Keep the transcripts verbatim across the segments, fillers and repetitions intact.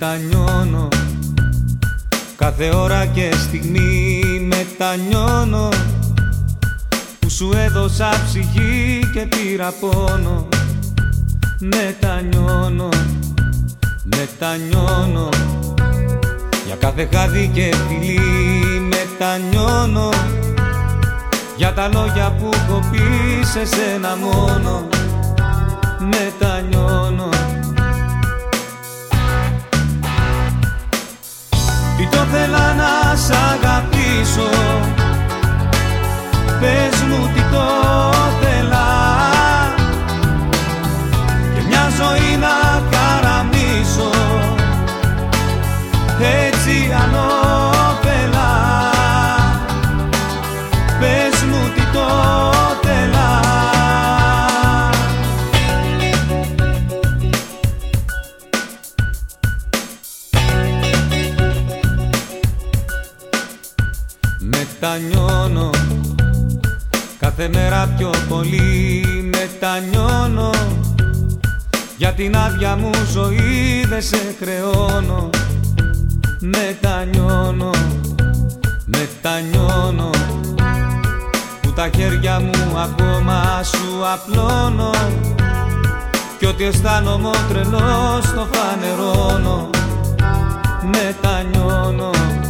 Μετανιώνω κάθε ώρα και στιγμή, μετανιώνω που σου έδωσα ψυχή και πήρα πόνο. Μετανιώνω, μετανιώνω για κάθε χάδι και φιλί. Μετανιώνω για τα λόγια που έχω πει σε σένα μόνο. Μετανιώνω. Τι το θέλα να σ' αγαπήσω, πες μου τι το θέλα, και μια ζωή να καραμίσω έτσι ανώφελα. Πες μου τι το θέλα. Μετανιώνω κάθε μέρα πιο πολύ. Μετανιώνω για την άδεια μου ζωή, δεν σε χρεώνω. Μετανιώνω, μετανιώνω που τα χέρια μου ακόμα σου απλώνω, κι ό,τι αισθάνομαι τρελός το φανερώνω. Μετανιώνω.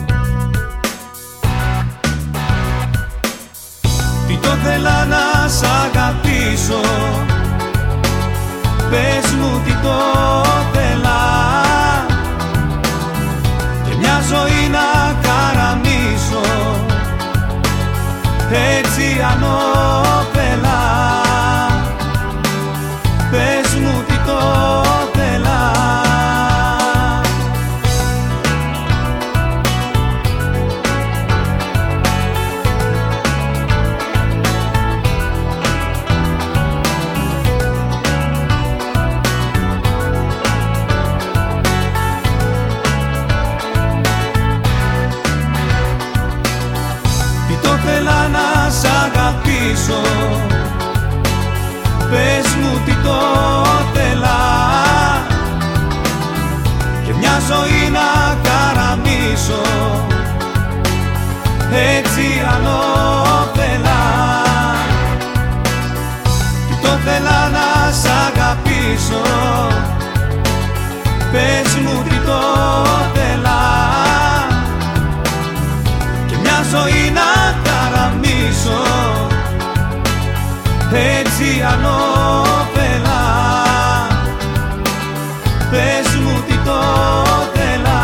Τι το θέλα να σ' αγαπήσω, πες μου τι το θέλα, και μια ζωή να καραμίσω έτσι ανώφελα. Πες μου τι το θέλα. Θέλα να σ' αγαπήσω, πες μου τι το θέλα, και μια ζωή να καραμίσω έτσι ανώφελα. Τι το θέλα να σ' αγαπήσω, πες μου τι το θέλα, και μια ζωή να καραμίσω έτσι ανώφελα. Πες μου τι το θέλα.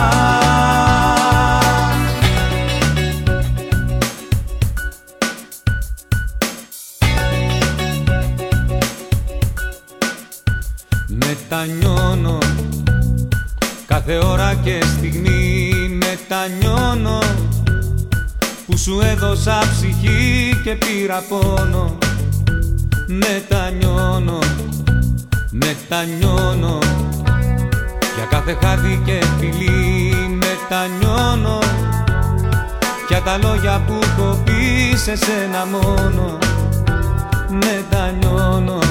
Μετανιώνω κάθε ώρα και στιγμή. Μετανιώνω που σου έδωσα ψυχή και πήρα πόνο. Μετανιώνω, μετανιώνω για κάθε χάδι και φιλί. Μετανιώνω για τα λόγια που έχω πει σε σένα μόνο. Μετανιώνω,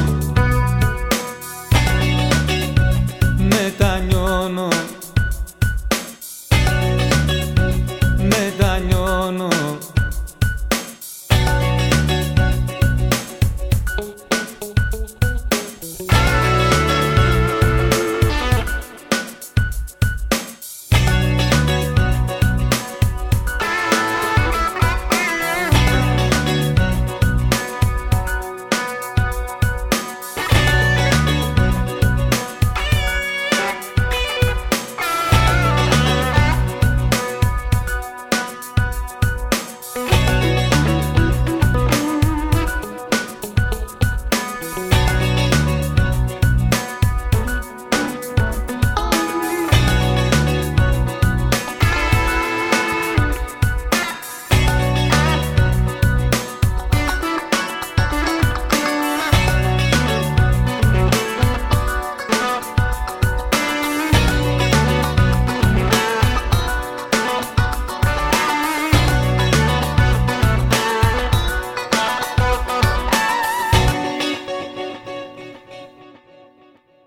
μετανιώνω, μετανιώνω.